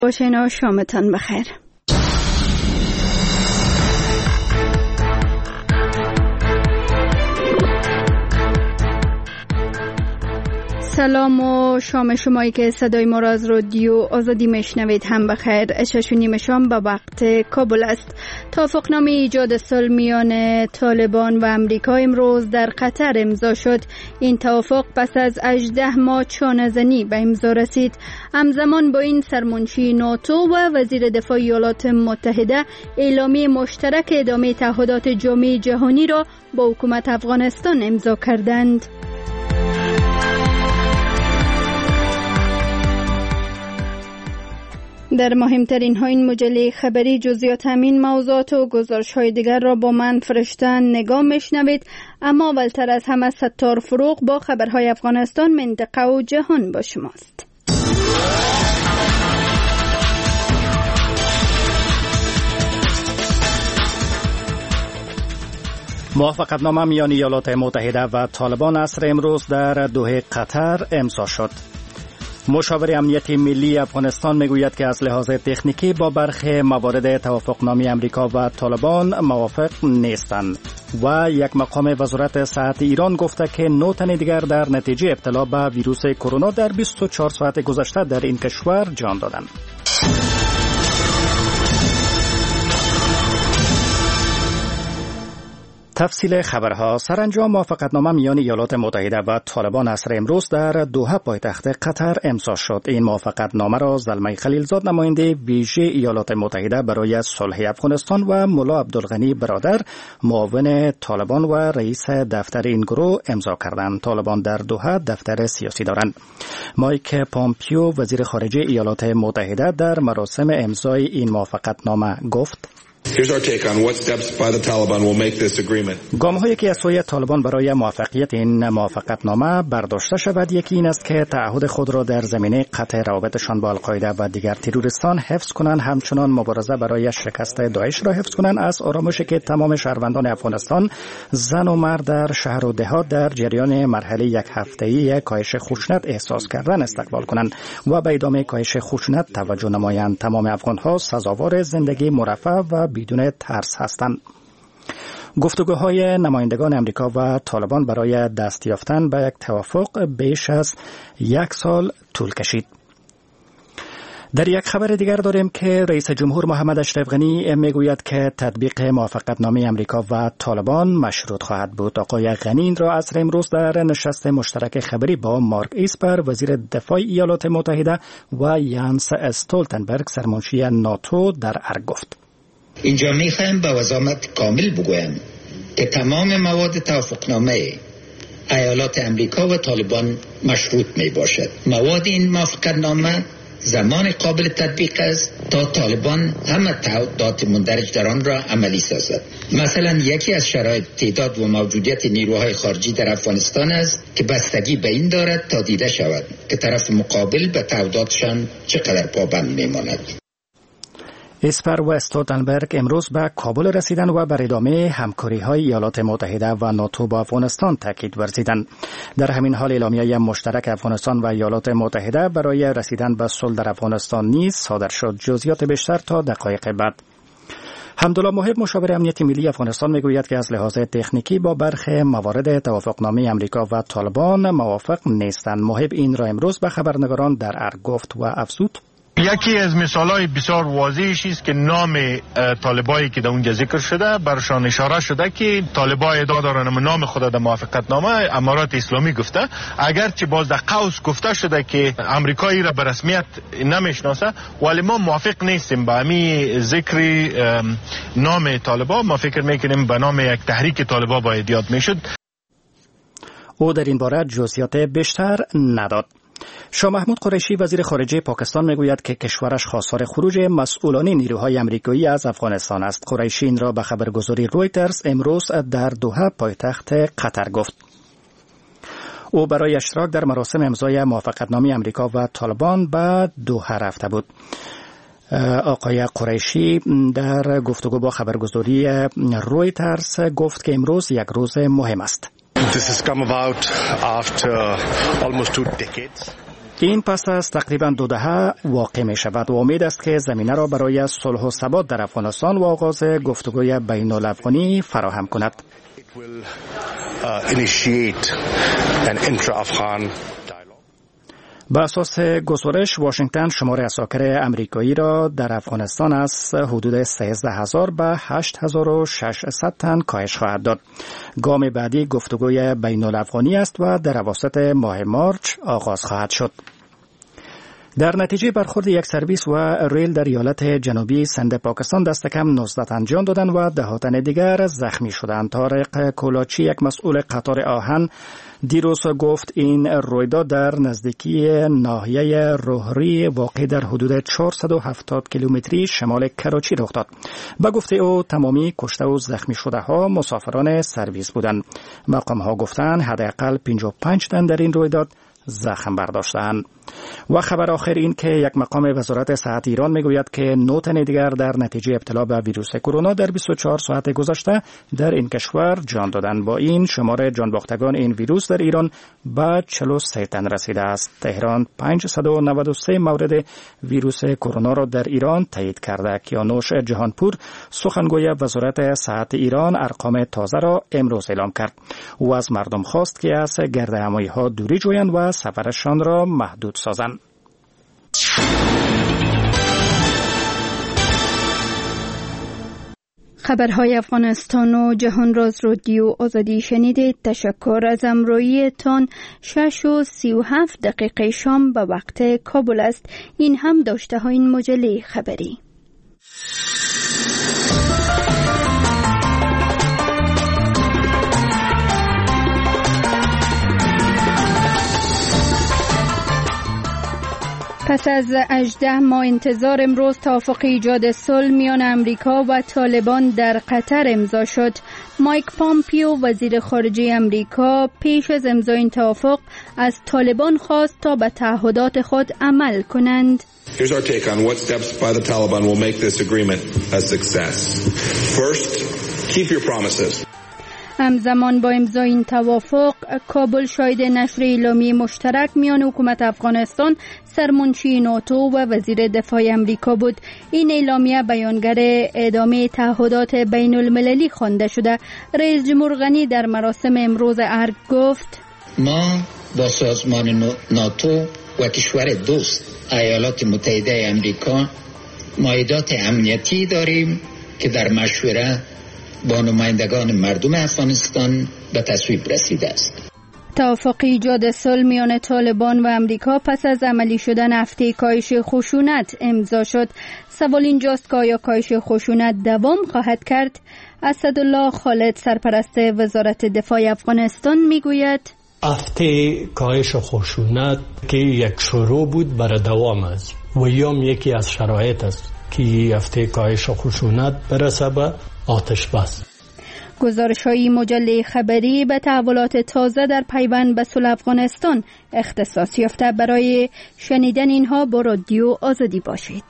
باشین و شامتان بخیر. سلام و شام شمایی که صدای ما را از رادیو آزادی میشنوید هم بخیر. 6:30 شام به وقت کابل است. توافقنامه ایجاد صلح میان طالبان و امریکا امروز در قطر امضا شد. این توافق پس از 18 ماه چانه‌زنی به امضا رسید. همزمان با این سرمنشی ناتو و وزیر دفاع ایالات متحده اعلامیه مشترک ادامه تعهدات جامعه جهانی را با حکومت افغانستان امضا کردند. در مهمترین ها این مجله خبری جزئیات همین موضوعات و گزارش های دیگر را با من فرشتن نگاه میشنوید، اما اولتر از همه ستار فروغ با خبرهای افغانستان، منطقه و جهان با شماست. موافقتنامه میان ایالات متحده و طالبان عصر امروز در دوحه قطر امضا شد. مشاور امنیت ملی افغانستان میگوید که از لحاظ تکنیکی با برخی موارد توافقنامه امریکا و طالبان موافق نیستند و یک مقام وزارت صحت ایران گفته که 9 تن دیگر در نتیجه ابتلا به ویروس کرونا در 24 ساعت گذشته در این کشور جان دادند. تفصیل خبرها. سرانجام موافقتنامه میان ایالات متحده و طالبان عصر امروز در دوحه پایتخت قطر امضا شد. این موافقتنامه را زلمه خلیلزاد نماینده ویژه ایالات متحده برای صلح افغانستان و ملا عبدالغنی برادر معاون طالبان و رئیس دفتر این گروه امضا کردند. طالبان در دوحه دفتر سیاسی دارند. مایک پامپیو وزیر خارجه ایالات متحده در مراسم امضای این موافقتنامه گفت: گام‌هایی که از سوی طالبان برای موفقیت این موافقتنامه برداشته شود، یکی این است که تعهد خود را در زمینه قطع روابطشان با القاعده و دیگر تروریستان حفظ کنند، همچنان مبارزه برای شکست داعش را حفظ کنند، از آرامشی که تمام شهروندان افغانستان زن و مرد در شهر و دهات در جریان مرحله یک هفته‌ای کاهش خشونت احساس کردن استقبال کنند و به ادامه کاهش خشونت توجه نمایند. تمام افغان‌ها سزاوار زندگی مرفه و بدون ترس هستند. گفتگوهای نمایندگان امریکا و طالبان برای دست یافتن به یک توافق بیش از 1 سال طول کشید. در یک خبر دیگر داریم که رئیس جمهور محمد اشرف غنی میگوید که تطبیق موافقتنامه امریکا و طالبان مشروط خواهد بود. آقای غنی را عصر امروز در نشست مشترک خبری با مارک اسپر وزیر دفاع ایالات متحده و یانس استولتنبرگ سرمنشی ناتو در ارگ گفت: اینجا میخوایم با وضاحت کامل بگویم که تمام مواد توافقنامه ایالات امریکا و طالبان مشروط می باشد. مواد این موافقتنامه زمان قابل تطبیق است تا طالبان همه تعهدات مندرج در آن را عملی سازد. مثلا یکی از شرایط تعداد و موجودیت نیروهای خارجی در افغانستان است که بستگی به این دارد تا دیده شود که طرف مقابل به تعهداتشان چقدر پابند میماند. اسپر و استولتنبرگ امروز به کابل رسیدند و بر ادامه همکاری‌های ایالات متحده و ناتو با افغانستان تاکید ورزیدند. در همین حال اعلامیه مشترک افغانستان و ایالات متحده برای رسیدن به صلح در افغانستان نیز صادر شد. جزئیات بیشتر تا دقایق بعد. حمدالله محب مشاور امنیت ملی افغانستان میگوید که از لحاظ تکنیکی با برخی موارد توافقنامه امریکا و طالبان موافق نیستند. محب این را امروز به خبرنگاران در ارگ گفت و افزود: یکی از مثالهای بسیار واضحش است که نام طالبایی که در اونجا ذکر شده برشان اشاره شده که طالبای ادعا دارن نام خود در موافقتنامه امارات اسلامی گفته، اگرچه باز در قوس گفته شده که امریکایی را به رسمیت نمیشناسه، ولی ما موافق نیستیم با همین ذکر نام طالبا. ما فکر میکنیم به نام یک تحریک طالبا باید یاد میشد. او در این باره جزئیات بیشتر نداد. شاه محمود قریشی وزیر خارجه پاکستان میگوید که کشورش خواستار خروج مسئولان نیروهای امریکایی از افغانستان است. قریشی این را به خبرگزاری رویترز امروز در دوحه پایتخت قطر گفت. او برای اشتراک در مراسم امضای موافقتنامه امریکا و طالبان به دوحه رفته بود. آقای قریشی در گفتگو با خبرگزاری رویترز گفت که امروز یک روز مهم است. This has come about after almost 2 decades. این پس از تقریبا 2 دهه واقع می شود و امید است که زمینه را برای صلح و ثبات در افغانستان و آغاز گفتگوی بین الافغانی فراهم کند. با اساس گزارش واشنگتن شمار عساکر امریکایی را در افغانستان از حدود 13,000 به 8,600 تن کاهش خواهد داد. گام بعدی گفتگوی بین الافغانی است و در اواسط ماه مارچ آغاز خواهد شد. در نتیجه برخورد یک سرویس و ریل در ایالت جنوبی سند پاکستان دست کم 19 تن جان دادند و 10 تن دیگر زخمی شدند. طارق کولاچی، یک مسئول قطار آهن، دیروز گفت این رویداد در نزدیکی ناحیه روهری واقع در حدود 470 کیلومتری شمال کراچی رخ داد. به گفته او تمامی کشته و زخمی شده ها مسافران سرویس بودند. مقام ها گفتند حداقل 55 تن در این رویداد زخم برداشتند. و خبر آخر این که یک مقام وزارت صحت ایران میگوید که 9 تن دیگر در نتیجه ابتلا به ویروس کرونا در 24 ساعت گذشته در این کشور جان دادند. با این شمار جان باختگان این ویروس در ایران به 43 تن رسیده است. تهران 593 مورد ویروس کرونا را در ایران تایید کرده. کیانوش جهانپور، سخنگوی وزارت صحت ایران، ارقام تازه را امروز اعلام کرد. او از مردم خواست که از گردهمایی ها دوری جویند و سفرشان را محدود سازند. خبرهای افغانستان و جهان راز رادیو آزادی شنیدید. تشکر از همراهیتان. 6:37 شام به وقت کابل است. این هم داشته های این مجله خبری. پس از 18 ماه انتظار امروز توافق ایجاد صلح میان امریکا و طالبان در قطر امضا شد. مایک پامپیو وزیر خارجه امریکا پیش از امضای این توافق از طالبان خواست تا به تعهدات خود عمل کنند. Here's our take on what steps by the Taliban will make this agreement a success. First, keep your promises. همزمان با امضای این توافق کابل شاهد نشر اعلامیه مشترک میان حکومت افغانستان، سرمنشی ناتو و وزیر دفاع امریکا بود. این اعلامیه بیانگر ادامه تعهدات بین المللی خوانده شده. رئیس جمهور غنی در مراسم امروز ارگ گفت: ما با سازمان ناتو و کشور دوست ایالات متحده امریکا معاهدات امنیتی داریم که در مشوره با نمایندگان مردم افغانستان به تصویب رسیده است. توافق ایجاد صلح میان طالبان و امریکا پس از عملی شدن هفته کاهش خشونت امضا شد. سوال اینجاست که آیا کاهش خشونت دوام خواهد کرد؟ اسدالله خالد، سرپرست وزارت دفاع افغانستان، میگوید هفته کاهش خشونت که یک شروع بود برای دوام است و یکی از شرایط است که هفته کاهش خشونت برسه به آتش بس. گزارش‌های مجله خبری به تحولات تازه در پیوند به صلح افغانستان اختصاص یافته. برای شنیدن اینها با رادیو آزادی باشید.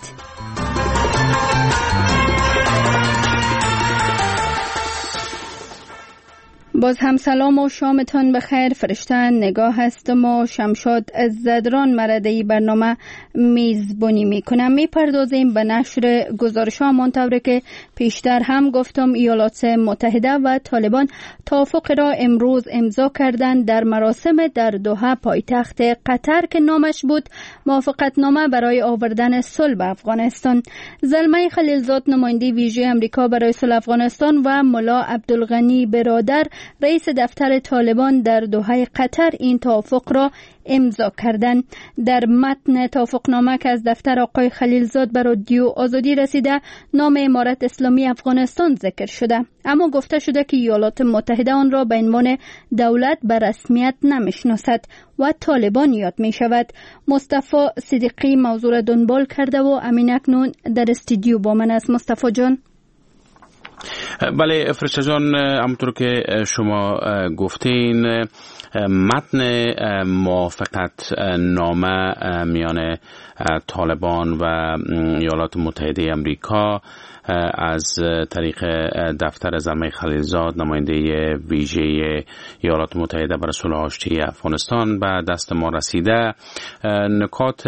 باز هم سلام و شامتان بخیر. فرشتن نگاه هستم و شمشاد از زدران مردهی برنامه میزبانی میکنم. میپردازیم به نشر گزارش ها منطوره که پیشتر هم گفتم ایالات متحده و طالبان توافق را امروز امضا کردند در مراسم در دوحه پایتخت قطر که نامش بود موافقتنامه برای آوردن صلح به افغانستان. زلمه خلیلزاد، نماینده ویژه امریکا برای صلح افغانستان، و ملا عبدالغنی برادر، رئیس دفتر طالبان در دوحه قطر، این توافق را امضا کردند. در متن توافقنامه که از دفتر آقای خلیلزاد بر رادیو آزادی رسیده نام امارت اسلامی افغانستان ذکر شده، اما گفته شده که ایالات متحده آن را به عنوان دولت به رسمیت نمیشناسد و طالبان یاد می شود. مصطفی صدیقی موضوع را دنبال کرده و امین اکنون در استودیو با من است. مصطفی جان. بله فرشته جان، همونطور که شما گفتین متن موافقت نامه میان طالبان و ایالات متحده امریکا از طریق دفتر زلمه خلیلزاد، نماینده ویژه ایالات متحده برای صلح آشتی افغانستان به دست ما رسیده. نکات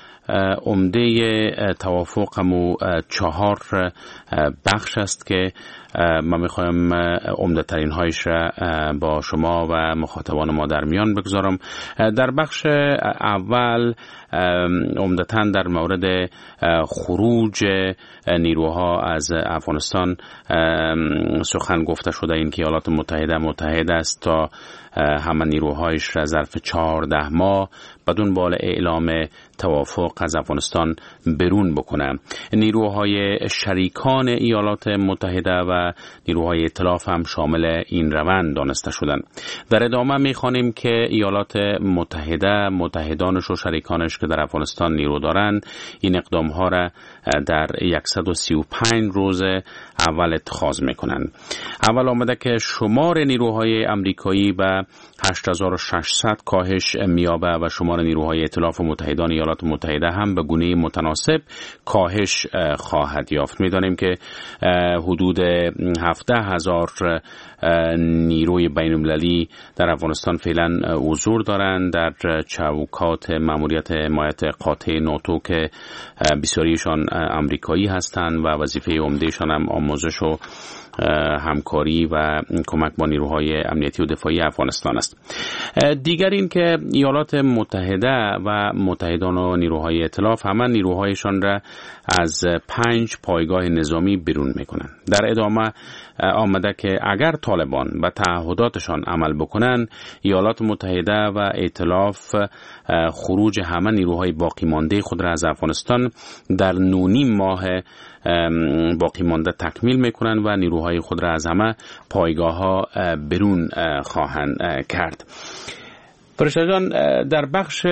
عمده توافقمو 4 بخش است که من میخوایم عمده ترین هایش را با شما و مخاطبان ما در میان بگذارم. در بخش اول عمدتاً در مورد خروج نیروها از افغانستان سخن گفته شده، این که ایالات متحده متحد است تا همه نیروهایش را ظرف 14 ماه بدون بال اعلام توافق از افغانستان برون بکنه. نیروهای شریکان ایالات متحده و نیروهای ائتلاف هم شامل این روند دانسته شدند. در ادامه میخوانیم که ایالات متحده متحدانش و شریکانش که در افغانستان نیرو دارند این اقدام ها را در 135 روز اول اتخاذ میکنند. اول آمده که شمار نیروهای امریکایی به 8600 کاهش میابه و شمار نیروهای ائتلاف و متحدان ایالات متحده هم به گونه متناسب کاهش خواهد یافت. میدانیم که حدود 17,000 نیروی بین المللی در افغانستان فعلا حضور دارند در چوکات ماموریت حمایت قاطع ناتو که بسیاریشان امریکایی هستند و وظیفه عمدهشان هم آموزش و همکاری و کمک با نیروهای امنیتی و دفاعی افغانستان است. دیگر این که ایالات متحده و متحدان و نیروهای ائتلاف همه نیروهایشان را از 5 پایگاه نظامی بیرون میکنند. در ادامه آمده که اگر طالبان به تعهداتشان عمل بکنند، ایالات متحده و ائتلاف خروج همه نیروهای باقی مانده خود را از افغانستان در 9.5 ماه باقی مانده تکمیل میکنند و نیروهای خود را از همه پایگاه ها بیرون خواهند کرد. پرشجان، در بخش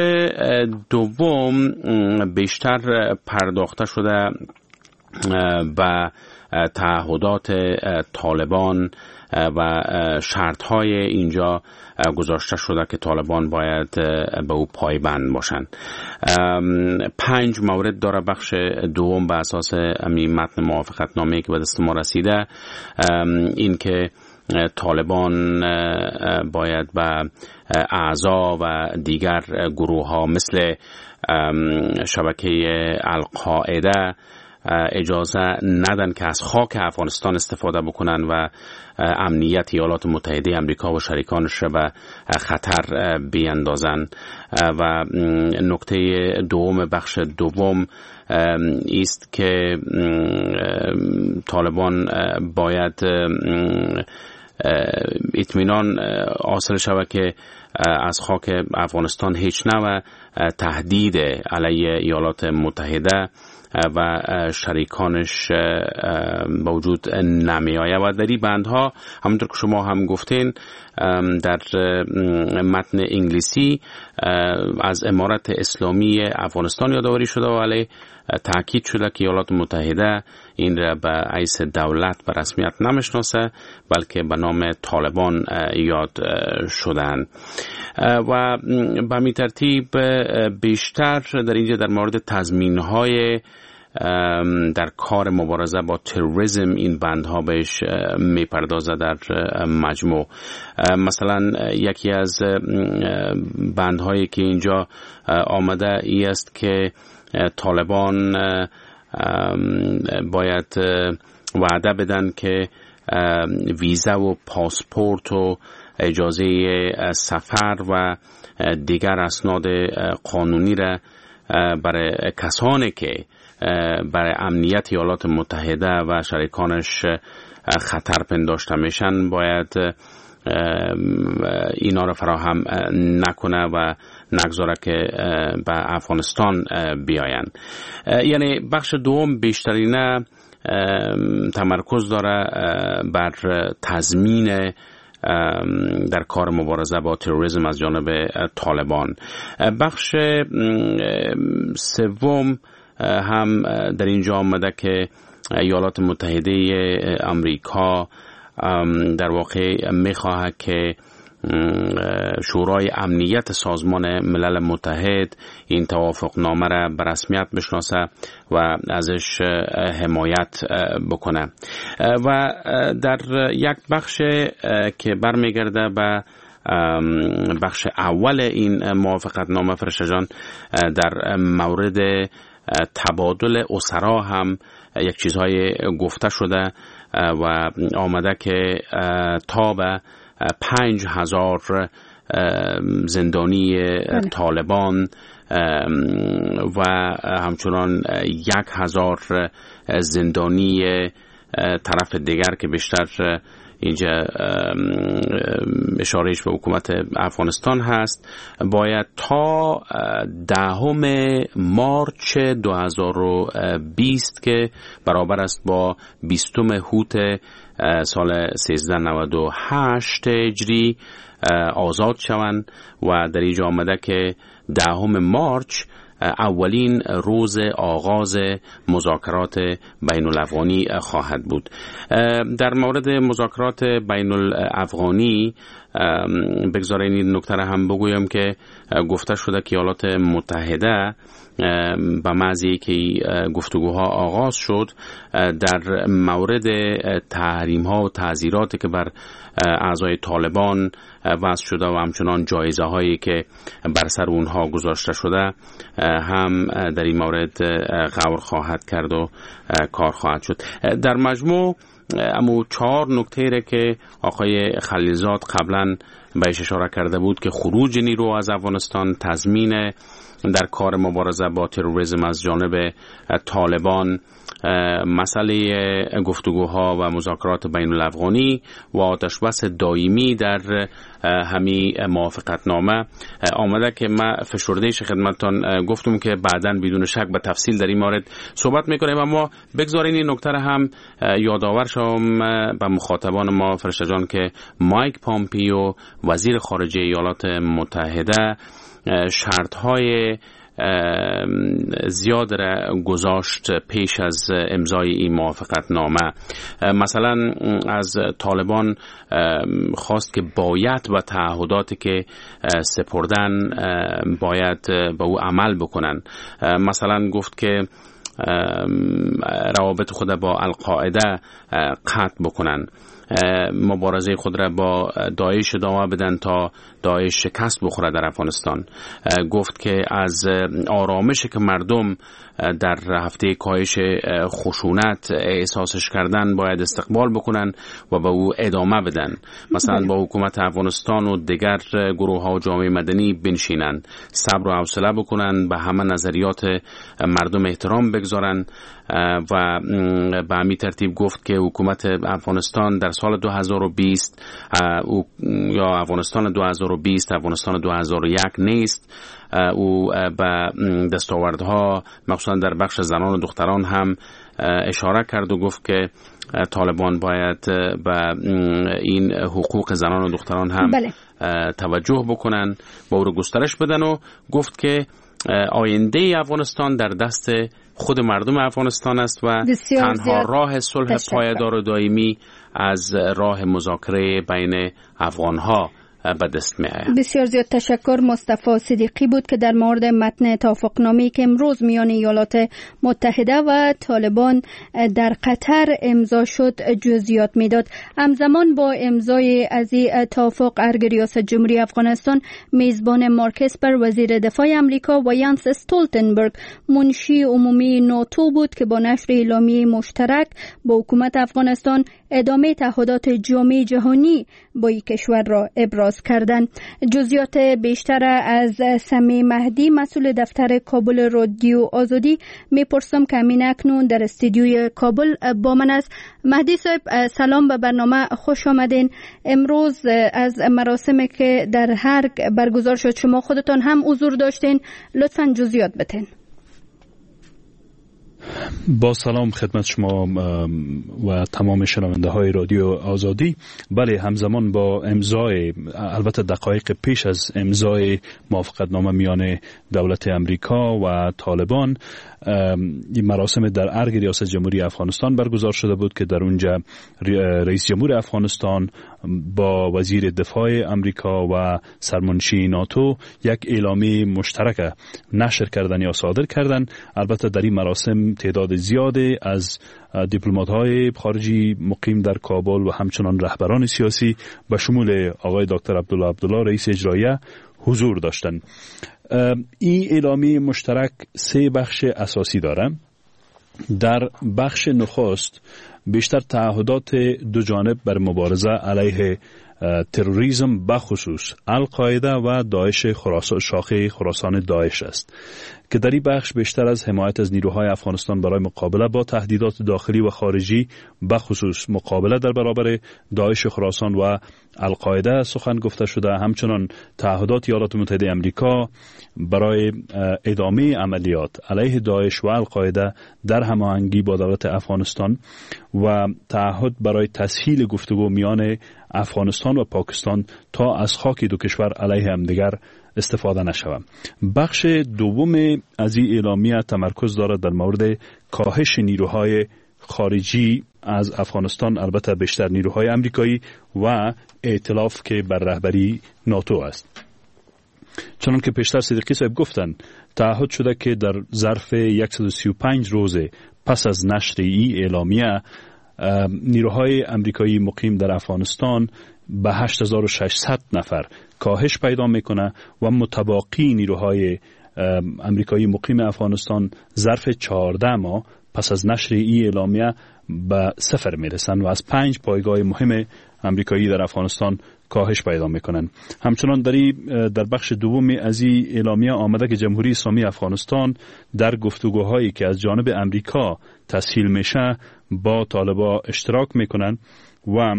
دوم بیشتر پرداخته شده به تعهدات طالبان و شرطهای اینجا گذاشته شده که طالبان باید به او پایبند باشند. 5 مورد داره بخش دوم به اساس متن موافقت نامه که به دست ما رسیده. این که طالبان باید به اعضا و دیگر گروه ها مثل شبکه القاعده اجازه ندن که از خاک افغانستان استفاده بکنن و امنیت ایالات متحده امریکا و شریکانش را به خطر بیندازن. و نکته دوم بخش دوم است که طالبان باید اطمینان حاصل شود که از خاک افغانستان هیچ نوع تهدید علیه ایالات متحده و شریکانش به وجود نمی آید. و در این بندها همونطور که شما هم گفتین در متن انگلیسی از امارت اسلامی افغانستان یادآوری شده و علیه تاکید شده که ایالات متحده این را به حیث دولت به رسمیت نمیشناسه بلکه به نام طالبان یاد شدن. و به همین ترتیب بیشتر در اینجا در مورد تضمین‌های در کار مبارزه با تروریسم این بندها بهش میپردازه در مجموع. مثلا یکی از بندهایی که اینجا آمده ای است که طالبان باید وعده بدن که ویزا و پاسپورت و اجازه سفر و دیگر اسناد قانونی را برای کسانی که برای امنیت ایالات متحده و شریکانش خطر پنداشته میشن باید اینا را فراهم نکنه و نگذاره که به افغانستان بیایند. یعنی بخش دوم بیشترینه تمرکز داره بر تضمین در کار مبارزه با تروریسم از جانب طالبان. بخش سوم هم در اینجا آمده که ایالات متحده امریکا در واقع میخواهد که شورای امنیت سازمان ملل متحد این توافقنامه را به رسمیت بشناسه و ازش حمایت بکنه. و در یک بخش که برمیگرده به بخش اول این موافقتنامه فرشته جان، در مورد تبادل اسرا هم یک چیزهای گفته شده و آمده که تا به 5,000 زندانی طالبان و همچنان 1,000 زندانی طرف دیگر که بیشتر اینجا اشارهش به حکومت افغانستان هست، باید تا 10 مارچ 2020 که برابر است با 20 هوت سال 1398 هجری آزاد شوند و در اینجا آمده که 10 مارچ اولین روز آغاز مذاکرات بین الافغانی خواهد بود. در مورد مذاکرات بین الافغانی بگذارین این نکته را هم بگویم که گفته شده که ایالات متحده به محضی که گفتگوها آغاز شد در مورد تحریم ها و تعزیراتی که بر اعضای طالبان وضع شده و همچنان جایزه هایی که بر سر اونها گذاشته شده هم در این مورد غور خواهد کرد و کار خواهد شد. در مجموع امو 4 نکته را که آقای خلیلزاد قبلا بهش اشاره کرده بود که خروج نیرو از افغانستان، تضمین در کار مبارزه با تروریسم از جانب طالبان، مسئله گفتگوها و مذاکرات بین الافغانی و آتشبس دائمی در همین موافقتنامه آمده که من فشردهش خدمتتان گفتم که بعداً بدون شک به تفصیل در این مورد صحبت میکنیم. اما بگذارین این نکته را هم یادآور شوم به مخاطبان ما فرشته جان که مایک پامپیو وزیر خارجه ایالات متحده شرط‌های زیاد را گذاشت پیش از امضای این موافقتنامه. مثلا از طالبان خواست که باید و تعهداتی که سپردن باید به او عمل بکنن. مثلا گفت که روابط خود با القاعده قطع بکنن، مبارزه خود را با داعش ادامه بدن تا داعش شکست بخوره در افغانستان. گفت که از آرامشی که مردم در هفته کاهش خشونت احساسش کردن باید استقبال بکنن و به او ادامه بدن. مثلا با حکومت افغانستان و دیگر گروه ها و جامعه مدنی بنشینن، صبر و حوصله بکنن، به همه نظریات مردم احترام بگذارن و به همین ترتیب گفت که حکومت افغانستان در سال 2020 یا افغانستان 2020 افغانستان 2001 نیست. او به دستاوردها مخصوصا در بخش زنان و دختران هم اشاره کرد و گفت که طالبان باید به این حقوق زنان و دختران هم توجه بکنن، با او رو گسترش بدن و گفت که آینده افغانستان در دست خود مردم افغانستان است و تنها راه صلح پایدار و دائمی از راه مذاکره بین افغانها به دست می آید. بسیار زیاد تشکر. مصطفی صدیقی بود که در مورد متن توافقنامه‌ای که امروز میان ایالات متحده و طالبان در قطر امضا شد جزئیات میداد. همزمان با امضای از این توافق ارگ ریاست جمهوری افغانستان میزبان مارک اسپر وزیر دفاع امریکا و یانس استولتنبرگ منشی عمومی ناتو بود که با نشر اعلامیه مشترک با حکومت افغانستان ادامه تعهدات جامعه جهانی با این کشور را ابراز کردند. جزئیات بیشتر از سمی مهدی مسئول دفتر کابل رادیو آزادی میپرسم که همین اکنون در استودیوی کابل با من است. مهدی صاحب سلام، به برنامه خوش آمدین. امروز از مراسمی که در هرگ برگزار شد شما خودتان هم حضور داشتین، لطفاً جزئیات بتین. با سلام خدمت شما و تمام شنونده های رادیو آزادی. بله، همزمان با امضای، البته دقایق پیش از امضای موافقتنامه میان دولت امریکا و طالبان، این مراسم در ارگ ریاست جمهوری افغانستان برگزار شده بود که در اونجا رئیس جمهور افغانستان با وزیر دفاع امریکا و سرمنشی ناتو یک اعلامیه مشترک نشر کردن یا صادر کردن. البته در این مراسم تعداد زیادی از دیپلمات‌های خارجی مقیم در کابل و همچنان رهبران سیاسی به شمول آقای دکتر عبدالله رئیس اجراییه حضور داشتند. این اعلامیه مشترک 3 بخش اساسی داره. در بخش نخست بیشتر تعهدات دو جانب بر مبارزه علیه تروریسم بخصوص القاعده و داعش شاخه خراسان داعش است که در این بخش بیشتر از حمایت از نیروهای افغانستان برای مقابله با تهدیدات داخلی و خارجی بخصوص مقابله در برابر داعش خراسان و القاعده سخن گفته شده. همچنان تعهدات ایالات متحده آمریکا برای ادامه عملیات علیه داعش و القاعده در هماهنگی با دولت افغانستان و تعهد برای تسهیل گفتگو میان افغانستان و پاکستان تا از خاک دو کشور علیه همدیگر استفاده نشود. بخش دوم از این اعلامیه تمرکز دارد در مورد کاهش نیروهای خارجی از افغانستان، البته بیشتر نیروهای امریکایی و ائتلاف که بر رهبری ناتو است. چنان که پیشتر صدیقی صاحب گفتن، تعهد شده که در ظرف 135 روز پس از نشر این اعلامیه نیروهای امریکایی مقیم در افغانستان به 8600 نفر کاهش پیدا میکنه و متباقی نیروهای امریکایی مقیم افغانستان ظرف 14 ماه پس از نشر این اعلامیه به 0 میرسن و از 5 پایگاه مهم امریکایی در افغانستان کاهش پیدا میکنن. همچنان در بخش دوم از این اعلامیه آمده که جمهوری اسلامی افغانستان در گفتگوهایی که از جانب امریکا تسهیل میشه با طالبان اشتراک میکنن و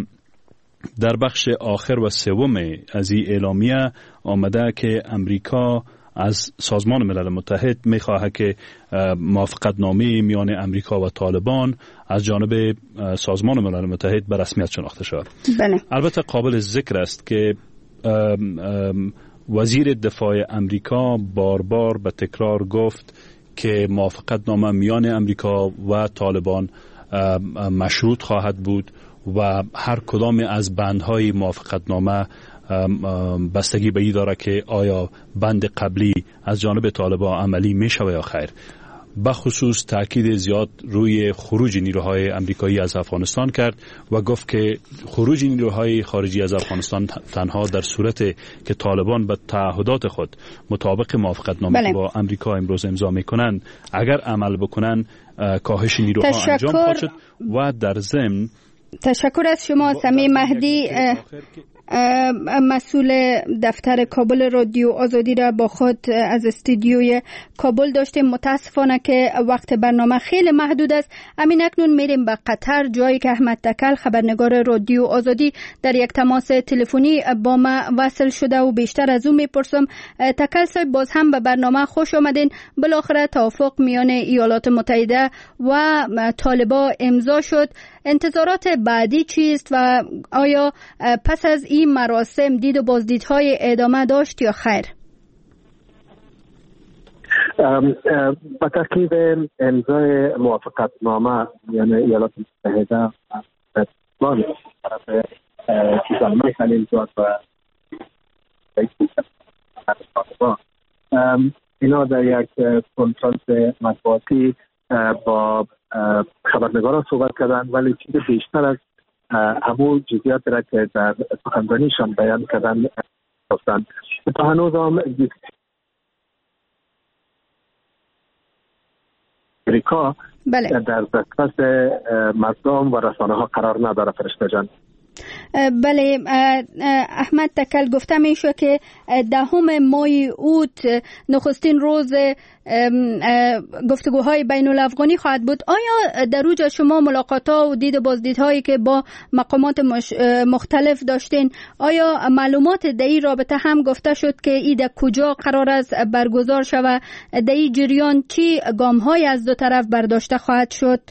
در بخش آخر و سوم از این اعلامیه آمده که امریکا از سازمان ملل متحد میخواهد که موافقتنامه میان امریکا و طالبان از جانب سازمان ملل متحد به رسمیت شناخته شود. بله. البته قابل ذکر است که وزیر دفاع امریکا بار بار به تکرار گفت که موافقتنامه میان امریکا و طالبان مشروط خواهد بود و هر کدام از بندهای موافقتنامه بستگی به این داره که آیا بند قبلی از جانب طالبان عملی میشه یا خیر. بخصوص تاکید زیاد روی خروج نیروهای امریکایی از افغانستان کرد و گفت که خروج نیروهای خارجی از افغانستان تنها در صورت که طالبان به تعهدات خود مطابق موافقتنامه با امریکا امروز امضا میکنند اگر عمل بکنن کاهش نیروها انجام خواهد شد. و در ضمن تشکر از شما سمی مهدی، مسئول دفتر کابل رادیو آزادی را با خود از استودیوی کابل داشتیم. متاسفانه که وقت برنامه خیلی محدود است. همین اکنون میریم به قطر، جایی که احمد تکل خبرنگار رادیو آزادی در یک تماس تلفنی با ما وصل شده و بیشتر از او میپرسم. تکل صاحب، باز هم به برنامه خوش آمدین. بالاخره توافق میان ایالات متحده و طالبان امضا شد. انتظارات بعدی چیست و آیا پس از این مراسم دید و بازدیدهای ادامه داشت یا خیر؟ با ترکیب امضای موافقتنامه یعنی ایالات متحده و طرف زلمه خلیلزاد و اینا در یک کنفرانس مطبوعاتی با خبرنگاران صحبت کردن، ولی چیز بیشتر از همون جزئیات را که در سخنرانیشان بیان کردن گفتند. تا هنوز هم امریکا در دسترس مردم و رسانه ها قرار نداره. فرشته جان، بله، احمد تکل گفته میشه که 10 ماه اوت نخستین روز گفتگوهای بین الافغانی خواهد بود. آیا در اوج شما ملاقات‌ها و دید بازدیدهایی که با مقامات مختلف داشتین، آیا معلومات در این رابطه هم گفته شد که این در کجا قرار است برگزار شود؟ در این جریان چی گام‌های از دو طرف برداشته خواهد شد؟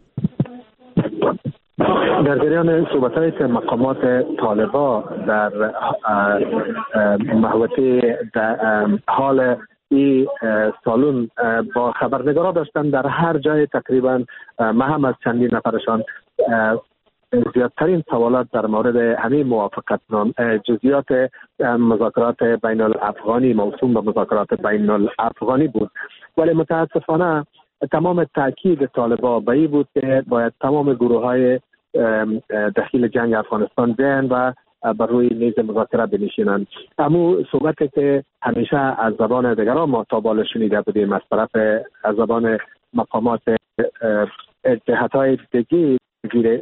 در جریان صحبت‌هایی که مقامات طالبان در محوطه حال این سالون با خبرنگارا داشتن، در هر جای تقریبا ما هم از چندین نفرشان زیادترین سوالات در مورد همین موافقت نامه، جزئیات مذاکرات بین الافغانی موسوم به مذاکرات بین الافغانی بود. ولی متاسفانه تمام تاکید طالبان به این بود که باید تمام گروه‌های داخل جنگ افغانستان بیان و بر روی میز مذاکره بنشینند. اما صحبتی که همیشه از زبان دیگران ما تا بالا شنیده بودیم از طرف از زبان مقامات جهت‌های دیگه گیره.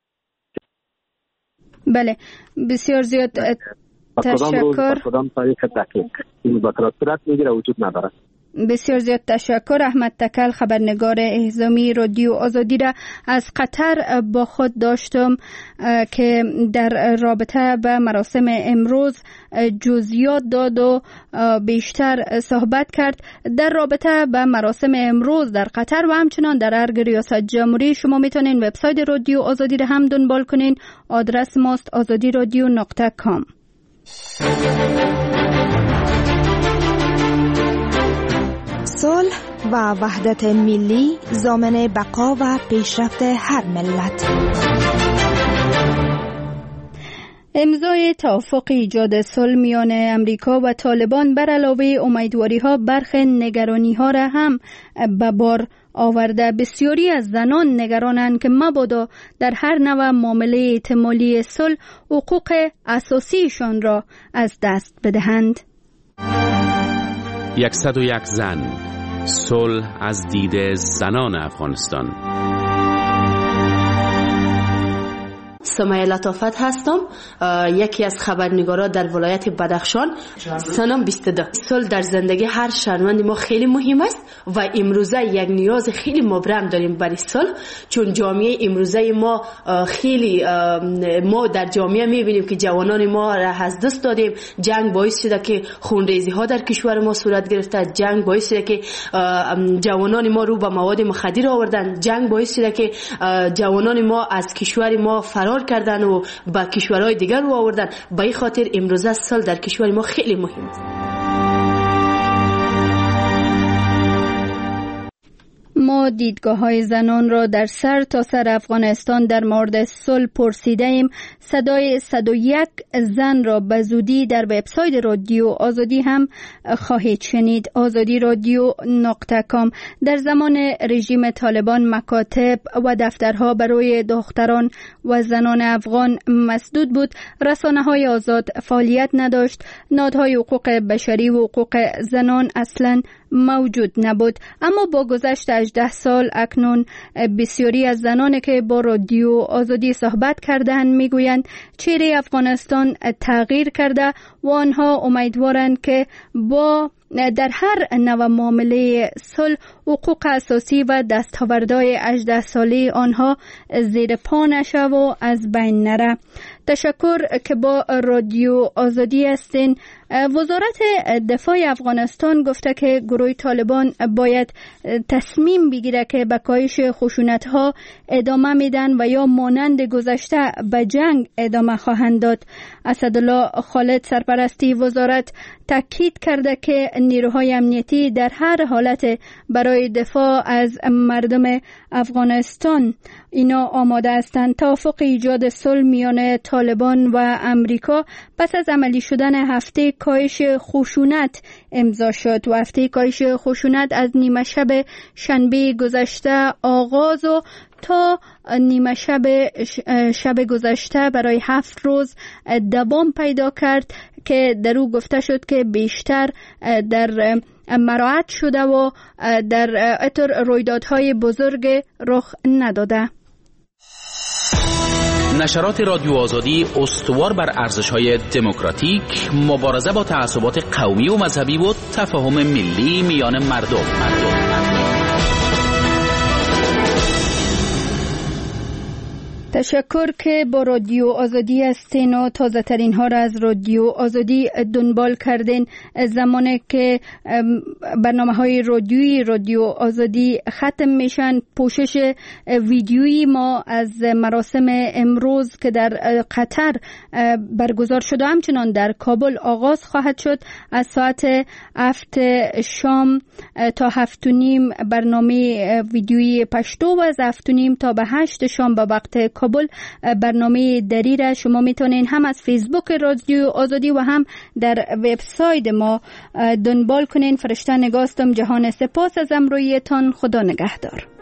بله، بسیار زیاد تشکر. کدام تاریخ دقیق این مذاکرات صورت میگیره وجود نداره. بسیار زیاد تشکر. احمد تکل، خبرنگار اعزامی رادیو آزادی را از قطر با خود داشتم که در رابطه به مراسم امروز جزئیات داد و بیشتر صحبت کرد. در رابطه به مراسم امروز در قطر و همچنان در ارگ ریاست جمهوری شما میتونین وبسایت رادیو آزادی را هم دنبال کنین. آدرس ماست azadiradio.com. صلح و وحدت ملی ضامن بقا و پیشرفت هر ملت. امضای توافق ایجاد صلح میان امریکا و طالبان بر علاوه امیدواری‌ها برخی نگرانی‌ها را هم به بار آورده. بسیاری از زنان نگرانند که مبادا در هر نوع معامله احتمالی صلح حقوق اساسیشان را از دست بدهند. 101 زن، صلح از دید زنان افغانستان. سمیه لطافت هستم، یکی از خبرنگارا در ولایت بدخشان. سنم 22. صلح در زندگی هر شهروند ما خیلی مهم است و امروزه یک نیاز خیلی مبرم داریم برای صلح، چون جامعه امروزه ما خیلی ما در جامعه میبینیم که جوانان ما را از دست دادیم. جنگ باعث شده که خونریزی ها در کشور ما صورت گرفته، جنگ باعث شده که جوانان ما رو به مواد مخدر آوردن، جنگ باعث شده که جوانان ما از کشور ما فرار کردن و با کشورهای دیگر رو آوردن. به این خاطر امروزه صلح در کشور ما خیلی مهم است. ما دیدگاه‌های زنان را در سر تا سر افغانستان در مورد صلح پرسیده ایم. صدای 101 زن را به زودی در وبسایت رادیو آزادی هم خواهید شنید. azadiradio.com. در زمان رژیم طالبان مکاتب و دفترها برای دختران و زنان افغان مسدود بود. رسانه‌های آزاد فعالیت نداشت. نهادهای حقوق بشری و حقوق زنان اصلاً موجود نبود. اما با گذشت 18 سال اکنون بسیاری از زنانی که با رادیو آزادی صحبت کردند میگویند چهره افغانستان تغییر کرده و آنها امیدوارند که با در هر نوع معامله صلح حقوق اساسی و دستاوردهای 18 ساله آنها زیر پا نشه و از بین نره. تشکر که با رادیو آزادی هستین. وزارت دفاع افغانستان گفته که گروه طالبان باید تصمیم بگیره که به کاهش خشونت‌ها ادامه میدن و یا مانند گذشته به جنگ ادامه خواهند داد. اسدالله خالد سرپرستی وزارت تاکید کرده که نیروهای امنیتی در هر حالت برای دفاع از مردم افغانستان اینا آماده هستند. توافق ایجاد صلح میان طالبان و امریکا پس از عملی شدن هفته کاهش خشونت امضا شد و هفته کاهش خشونت از نیمه شب شنبه گذشته آغاز و تا نیمه شب گذشته برای 7 روز دوام پیدا کرد که در او گفته شد که بیشتر در مراعات شده و در اطر رویدادهای بزرگ رخ نداده. نشرات رادیو آزادی استوار بر ارزش‌های دموکراتیک، مبارزه با تعصبات قومی و مذهبی و تفاهم ملی میان مردم. تشکر که با رادیو آزادی هستین و تازه ترین ها را از رادیو آزادی دنبال کردین. زمانی که برنامه های رادیو آزادی ختم میشن، پوشش ویدیویی ما از مراسم امروز که در قطر برگزار شده همچنان در کابل آغاز خواهد شد. از ساعت 7 شام تا 7:30 برنامه ویدیویی پشتو و از 7:30 تا به 8 شام به وقت کابل برنامه دری را شما میتونین هم از فیسبوک رادیو آزادی و هم در وبسایت ما دنبال کنین. فرشته نگاستم. جهان سپاس از امرویتان. خدا نگهدار.